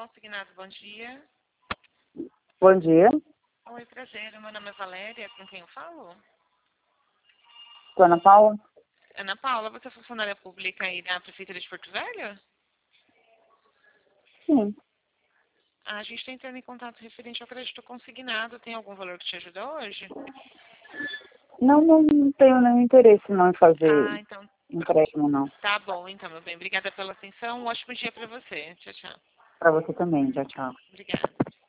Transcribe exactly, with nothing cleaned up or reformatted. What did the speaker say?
Consignado, bom dia. Bom dia. Oi, prazer. Meu nome é Valéria. Com quem eu falo? Sou Ana Paula. Ana Paula, você é funcionária pública aí da Prefeitura de Porto Velho? Sim. A gente está entrando em contato referente ao crédito consignado. Tem algum valor que te ajuda hoje? Não, não tenho nenhum interesse não em Ah, fazer então empréstimo, não. tá bom, então, meu bem. Obrigada pela atenção. Um ótimo dia para você. Tchau, tchau. Para você também. Tchau, tchau. Obrigada.